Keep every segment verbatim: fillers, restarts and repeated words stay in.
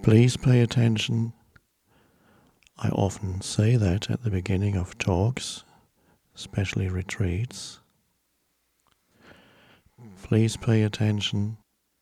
Please pay attention. I often say that at the beginning of talks, especially retreats. Please pay attention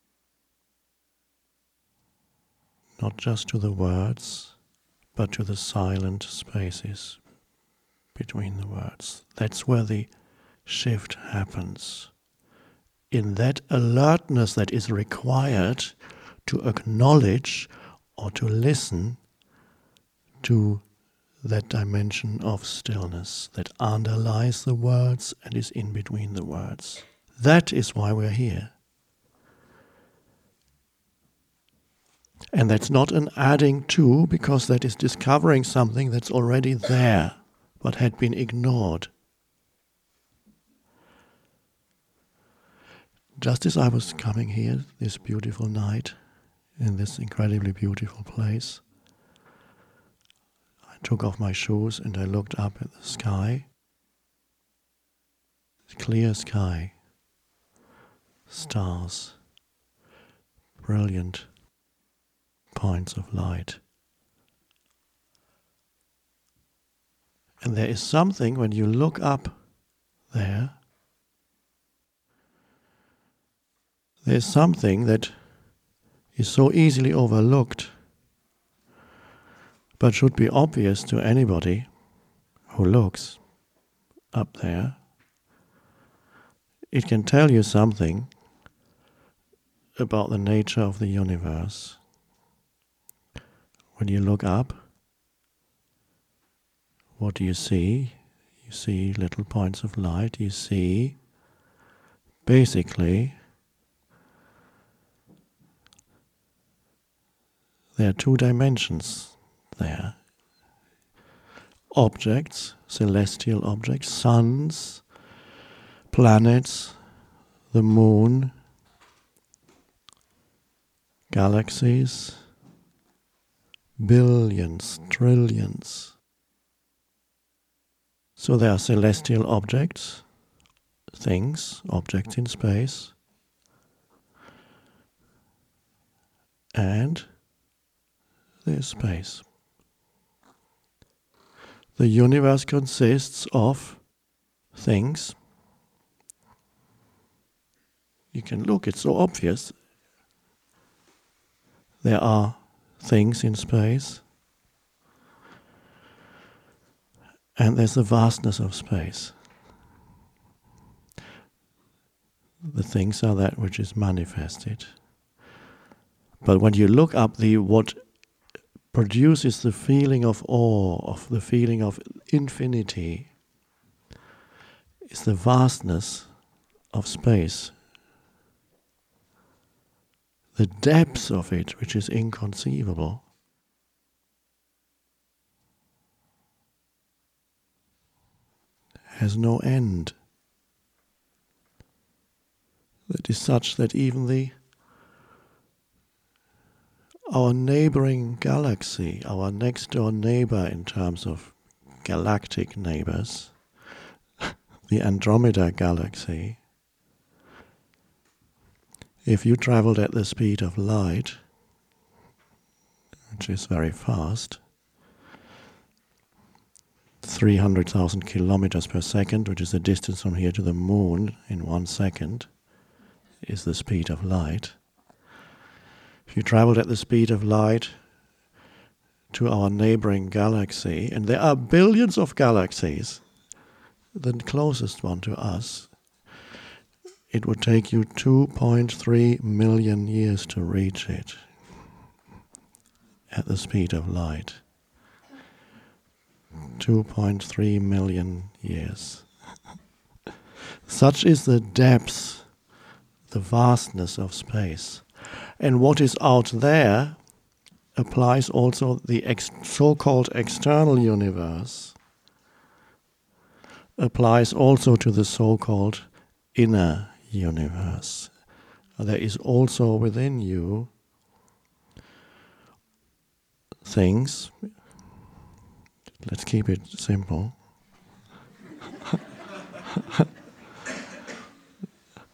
not just to the words, but to the silent spaces between the words. That's where the shift happens. In that alertness that is required to acknowledge or to listen to that dimension of stillness that underlies the words and is in between the words. That is why we're here. And that's not an adding to, because that is discovering something that's already there, but had been ignored. Just as I was coming here, this beautiful night, in this incredibly beautiful place, I took off my shoes and I looked up at the sky. Clear sky, stars, brilliant points of light. And there is something when you look up there, there's something that is so easily overlooked, but should be obvious to anybody who looks up there. It can tell you something about the nature of the universe. When you look up, what do you see? You see little points of light. You see, basically, there are two dimensions there. Objects, celestial objects, suns, planets, the moon, galaxies, billions, trillions. So there are celestial objects, things, objects in space, and there's space. The universe consists of things. You can look, it's so obvious. There are things in space, and there's the vastness of space. The things are that which is manifested. But when you look up, the what produces the feeling of awe, of the feeling of infinity, is the vastness of space. The depth of it, which is inconceivable. Has no end. That is such that even the our neighboring galaxy, our next door neighbor in terms of galactic neighbors, the Andromeda galaxy, if you traveled at the speed of light, which is very fast, three hundred thousand kilometers per second, which is the distance from here to the moon in one second, is the speed of light. If you traveled at the speed of light to our neighboring galaxy, and there are billions of galaxies, the closest one to us, it would take you two point three million years to reach it at the speed of light. two point three million years. Such is the depth, the vastness of space. And what is out there applies also the ex- so-called external universe, applies also to the so-called inner universe. There is also within you things, let's keep it simple,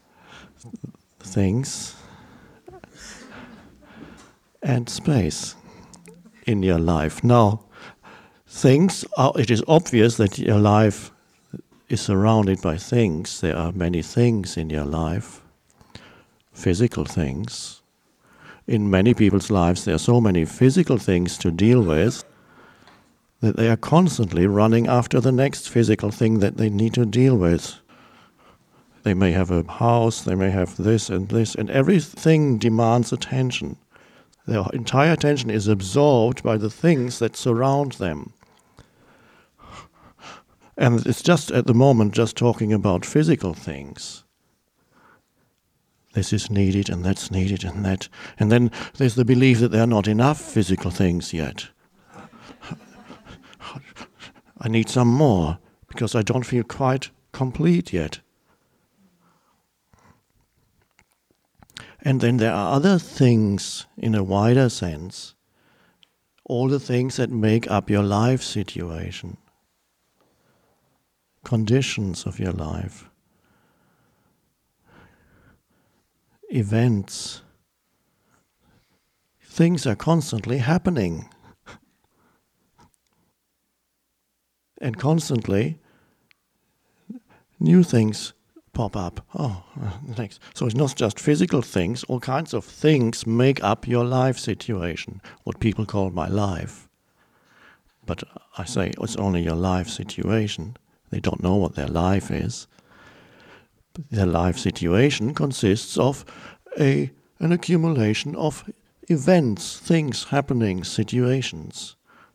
things and space. in your life. Now, things are, it is obvious that your life is surrounded by things. There are many things in your life, physical things. In many people's lives, there are so many physical things to deal with that they are constantly running after the next physical thing that they need to deal with. They may have a house, they may have this and this, and everything demands attention. Their entire attention is absorbed by the things that surround them. And it's just at the moment just talking about physical things. This is needed and that's needed and that. And then there's the belief that there are not enough physical things yet. I need some more because I don't feel quite complete yet. And then there are other things in a wider sense, all the things that make up your life situation, conditions of your life, events. Things are constantly happening. And constantly new things pop up. Oh, next. So it's not just physical things, all kinds of things make up your life situation, what people call my life. But I say it's only your life situation. They don't know what their life is. Their life situation consists of a an accumulation of events, things, happenings, situations,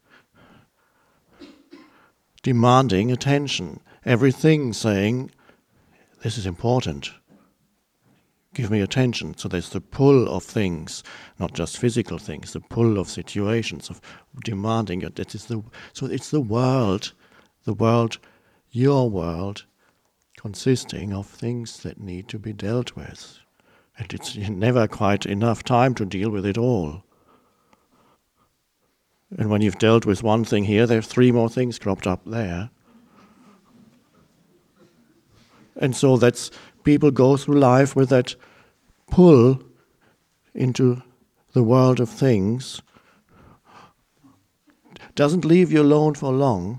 demanding attention. Everything saying, this is important. Give me attention. So there's the pull of things, not just physical things, the pull of situations, of demanding it. That is the, so it's the world, the world, your world, consisting of things that need to be dealt with. And it's never quite enough time to deal with it all. And when you've dealt with one thing here, there are three more things cropped up there. And so that's, people go through life with that pull into the world of things. Doesn't leave you alone for long.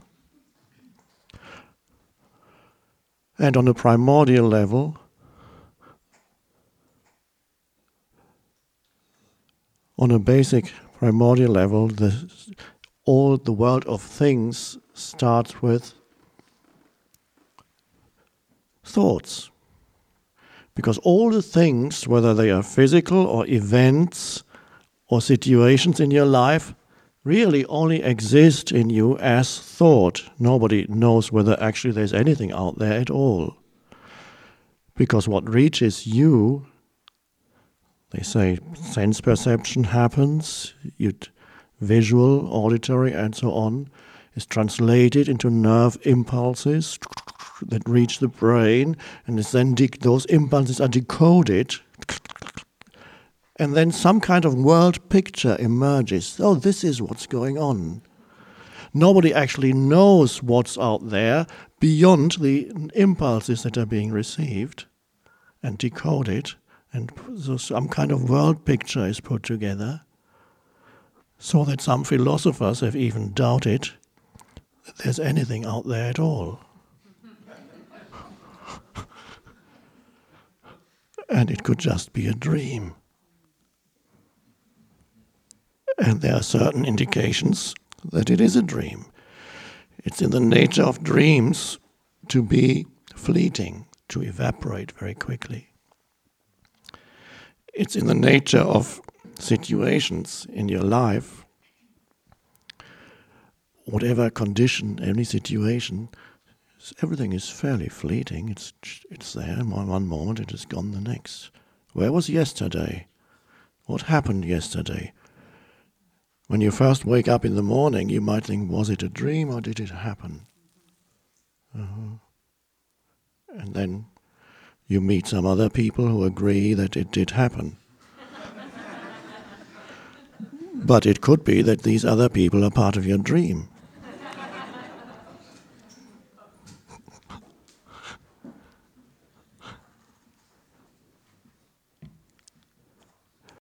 And on a primordial level, on a basic primordial level, the, all the world of things starts with thoughts. Because all the things, whether they are physical or events or situations in your life, really only exist in you as thought. Nobody knows whether actually there's anything out there at all. Because what reaches you, they say sense perception happens, you'd, visual, auditory, and so on, is translated into nerve impulses that reach the brain, and is then de- those impulses are decoded, and then some kind of world picture emerges. Oh, this is what's going on. Nobody actually knows what's out there beyond the impulses that are being received and decoded, and so some kind of world picture is put together, so that some philosophers have even doubted that there's anything out there at all. And it could just be a dream. And there are certain indications that it is a dream. It's in the nature of dreams to be fleeting, to evaporate very quickly. It's in the nature of situations in your life, whatever condition, any situation, everything is fairly fleeting. It's it's there in one moment, it is gone the next. Where was yesterday? What happened yesterday? When you first wake up in the morning, you might think, was it a dream or did it happen? Uh-huh. And then you meet some other people who agree that it did happen. But it could be that these other people are part of your dream.